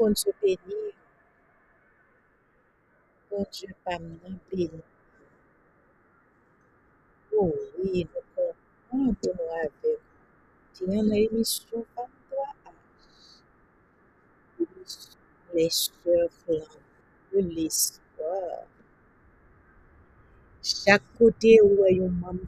qu'on se bénit, bon Dieu, pas m'en béni. Oh oui, nous comptons pour nous avec. Tiens, l'émission pas toi les sœurs flammes de l'espoir. Chaque côté où il y a un membre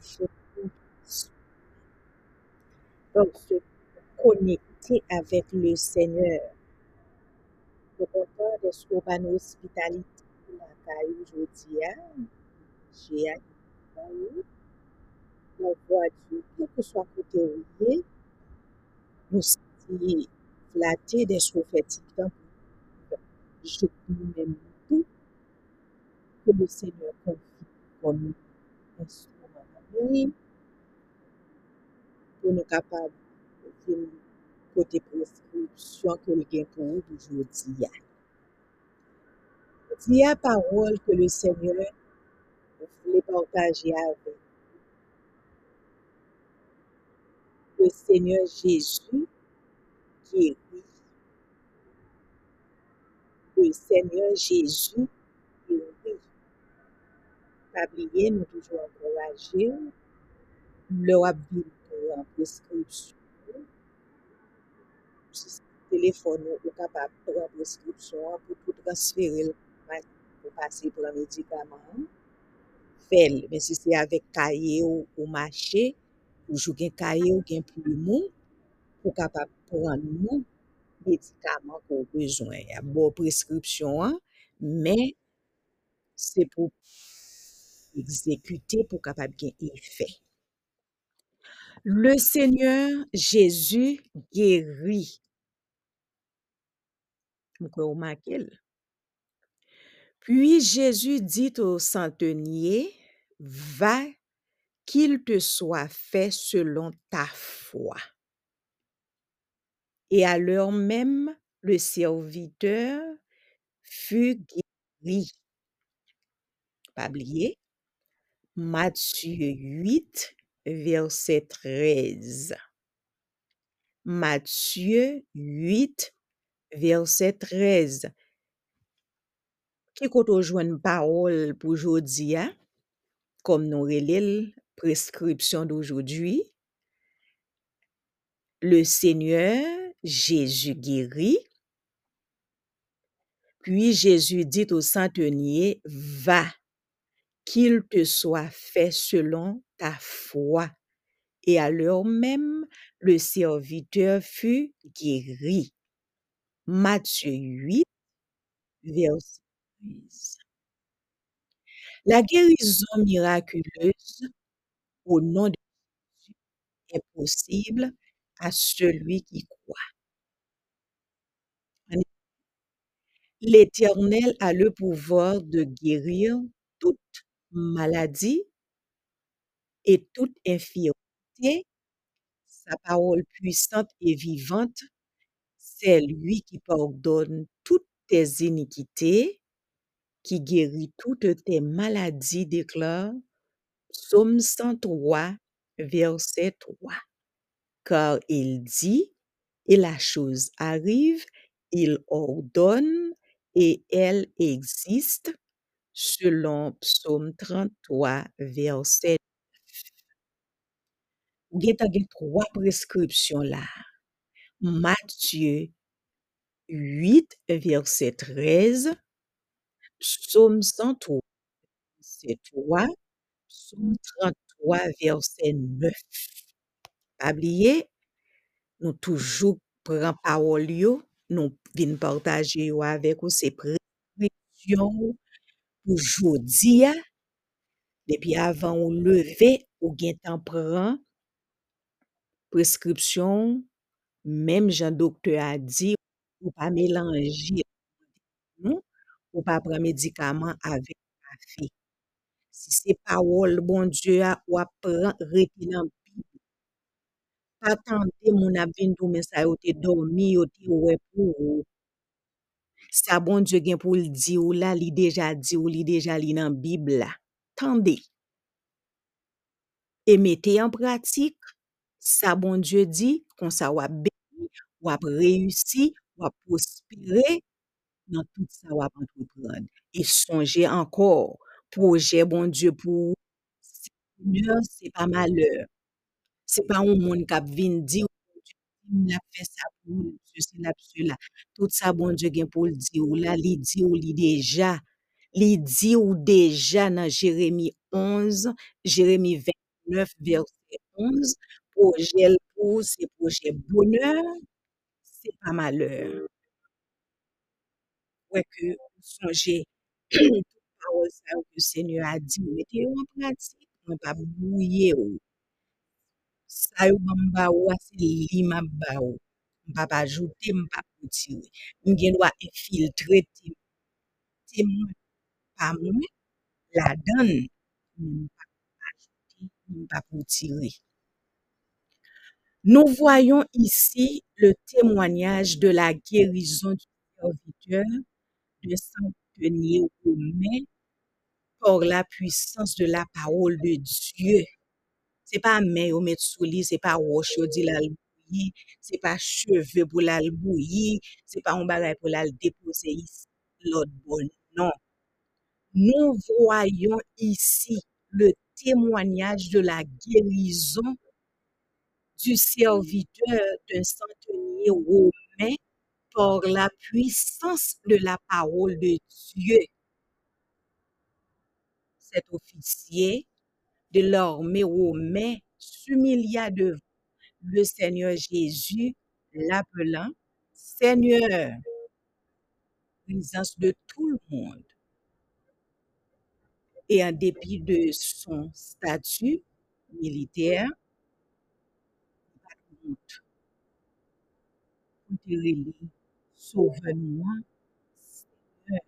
donc se connecter avec le Seigneur. Nous comptons de ce qu'on va nous hospitalité pour la caille aujourd'hui. J'ai accueilli la voiture, quel que soit côté où il est, nous sommes flattés de ce fait je nous-mêmes tout que le Seigneur confie comme instrument pour nous capables de côté prescription que le gain pour nous aujourd'hui. Il y a parole que le Seigneur voulait partager avec le Seigneur Jésus guérit. Le Seigneur Jésus guérit. Pas oublier, nous toujours encourager leur vie pour la prescription. Si téléphone ou capable de prendre prescription pour tout transférer pour passer pour un médicament. Fait, mais si c'est avec cahier ou marché, ou jouer cahier ou gain plumeau pour capable prendre nous médicaments qu'on a besoin. Il y a bonne prescription, hein, mais c'est pour exécuter pour capable gain effet. Le Seigneur Jésus guérit. Vous remarquez? Puis Jésus dit au centenier, va, qu'il te soit fait selon ta foi. Et à l'heure même, le serviteur fut guéri. Pas oublier, Matthieu 8, verset 13. Matthieu 8, verset 13. Qui koto joine parole pour aujourd'hui, comme nous relève prescription d'aujourd'hui. Le Seigneur Jésus guérit. Puis Jésus dit au centenier, va, qu'il te soit fait selon ta foi. Et à l'heure même, le serviteur fut guéri. Matthieu 8, verset 13. La guérison miraculeuse au nom de Jésus est possible à celui qui croit. L'Éternel a le pouvoir de guérir toute maladie et toute infirmité. Sa parole puissante et vivante, c'est lui qui pardonne toutes tes iniquités, qui guérit toutes tes maladies, déclare Psaume 103, verset 3. Car il dit, et la chose arrive, il ordonne, et elle existe, selon Psaume 33, verset 9. Vous avez trois prescriptions là. Matthieu 8, verset 13, Psaume 103, verset 3, Psaume 33, verset 9. Pas oublier, nous toujours prend parole yo, nous vinn partager yo avec vous ces prescriptions pour jodi a, depuis avant ou lever ou gen temps prend prescription, même Jean docteur a dit, ou pas mélanger non, ou pas prendre médicament avec café. Si c'est parole bon Dieu a ou apprend rete nan pas tenter moun ap vinn tou men sa yo te dormi, yo te ouais pour ou. Ça bon Dieu gen pour le dire ou là, li déjà dit ou li déjà li dans Bible là. Tendez et mettez en pratique ça bon Dieu dit, comme ça ou béni, ou réussi, ou prospérer dans tout ça ou entreprendre. Et songez encore, projet bon Dieu pour Seigneur, c'est pas malheur. C'est pas un monde qui vient dire il a fait ça pour nous, ceci là, cela. Tout ça, bon Dieu, gen pour le dire ou là, li dit ou li déjà. Li dit ou déjà dans Jérémie 11, Jérémie 29, verset 11, projet pour, c'est projet bonheur, c'est pas malheur. Ouais que songez, toute parole ça que le Seigneur a dit, mettez-le en pratique, on pas bouiller ou. Sa yo mba ou a se li mba ou. Mpa pa ajoute, mpa pa retire. Mgen doit infiltrer ti mwen pa mwen la donne. Mpa pa ajoute, mpa pa retire. Nous voyons ici le témoignage de la guérison du serviteur de s'en tenir aux mains par la puissance de la parole de Dieu. C'est pas main au mettre sous lit, c'est pas roche au dit la bouillir, c'est pas cheveux pour la bouillir, c'est pas un bagage pour la déposer ici, l'autre bon. Non. Nous voyons ici le témoignage de la guérison du serviteur d'un centenier romain par la puissance de la parole de Dieu. Cet officier de l'armée romaine s'humilia devant le Seigneur Jésus, l'appelant Seigneur, présence de tout le monde. Et en dépit de son statut militaire, sauve-moi, Seigneur.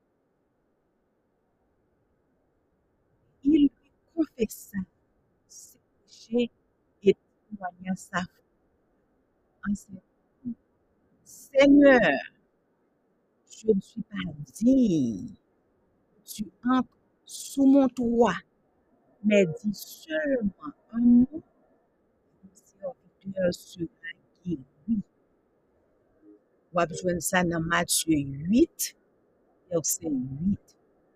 Il lui confessa ses péchés et témoigna sa foi en ces mots. Seigneur, je ne suis pas digne. Tu entres sous mon toit, mais dis seulement un mot, mon serviteur sera guéri. On va besoin ça dans Matthieu 8, verset 8.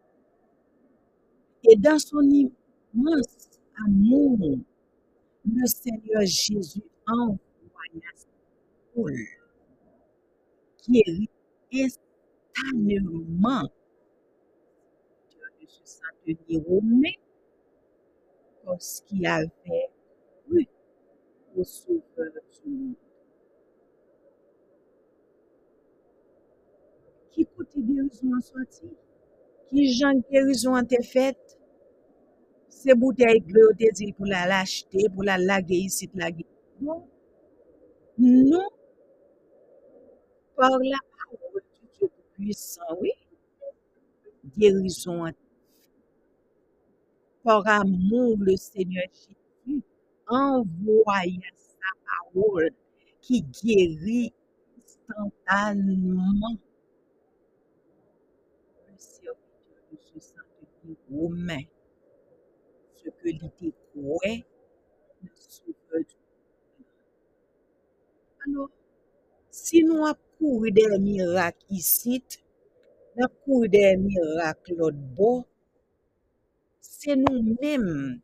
Et dans son immense amour, le Seigneur Jésus envoya sa foule, guérit instantanément de ce centenier romain parce qu'il avait cru au Sauveur du monde. Qui côté guérison en sorti? Qui Jean guérison en été faite? C'est bouteille de l'eau te dit pour la l'acheter, pour la laguer ici, la laguer. Non, non, par la parole du Dieu puissant, oui. Guérison en par amour, le Seigneur Jésus envoya sa parole qui guérit instantanément le serviteur de ce centenier romain, ce que l'idée croit, le sauveur du monde. Alors, si nous avons couru des miracles ici, nous avons couru des miracles l'autre bord, c'est nous-mêmes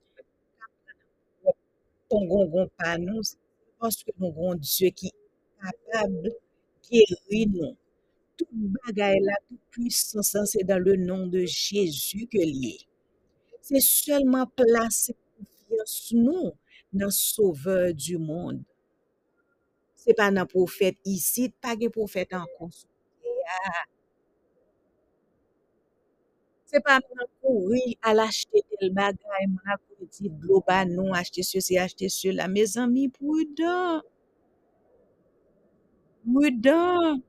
qui avons pas nous, parce que nous avons Dieu qui est capable de guérir nous. Tout bagaille là, toute puissance, c'est dans le nom de Jésus que lié. C'est seulement placer confiance nous dans le Sauveur du monde. C'est pas dans le prophète ici, pas de prophète encore. C'est pas dans courir à l'acheter tel bagaille, mon appétit global, non, acheter ceci, acheter cela. Mes amis, prudent, prudent,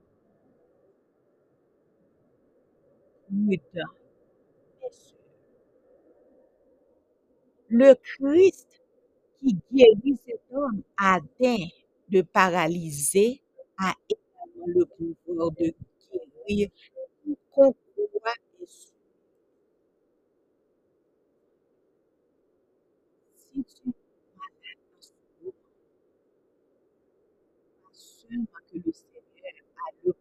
prudent. Le Christ qui guérit cet homme atteint de paralyser a également le pouvoir de guérir quiconque croit et suit. Si tu es malade en ce moment, pas seulement que le Seigneur a le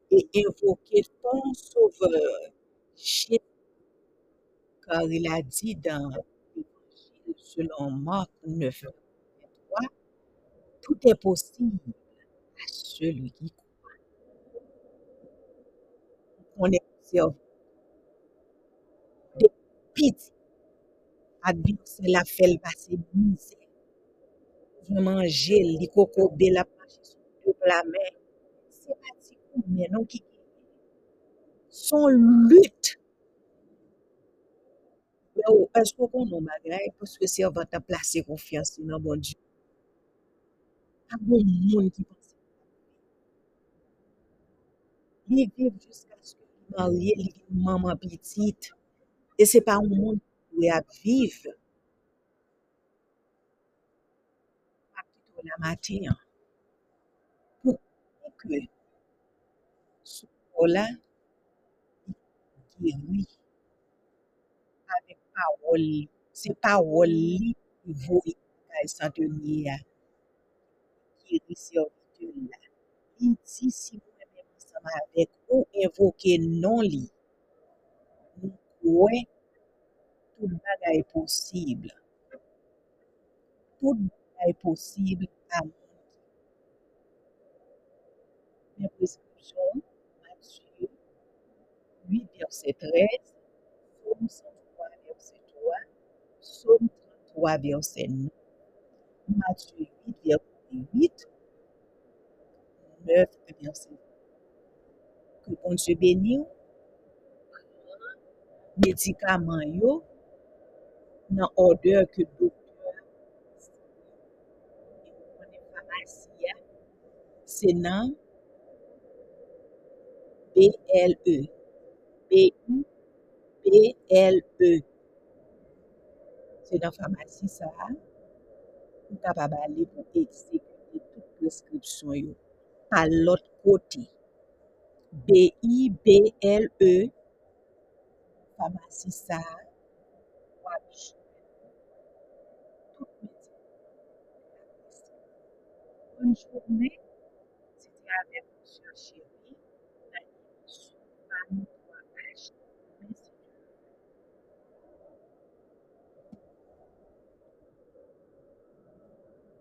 et invoquer ton Sauveur. Jésus, car il a dit dans l'Évangile selon Marc 9, 23, tout est possible à celui qui croit. On est observé des petites adversaires la fait passer misère. Je manger, li coco bel la marcher sur deux la main. C'est pas si mais non qui son lutte. Est-ce qu'on a bagay parce que servant a placé confiance dans bon Dieu. Pas bon monde qui pense. Li vivre jusqu'à ce que li marié, li vin maman petite. Et c'est pas un monde qui doit vivre à plutôt la matin. Pour que ce là guéri avec parole. C'est parole li qui vaut sans tenir guéri serviteur là. Il dit si vous-même ensemble avec ou invoquer non li, nous croyons tout bagay possible. Tout bagay possible à mes prescriptions. Matthieu 8, verset 13, Psaume 103, verset 3, Psaume 33, verset 9, Matthieu 8, verset 8, 9, verset 8. Que bon Dieu bénisse, médicaments yo, dans l'ordre que docteur et pharmacie, c'est dans BLE. BIBLE. C'est dans la pharmacie ça, ou capable aller pour exécuter toute prescription yo. À l'autre côté, BIBLE, pharmacie ça, watch, tout médicament. Bonne journée, c'était avec M. Chéri, dans l'émission Femme 3H.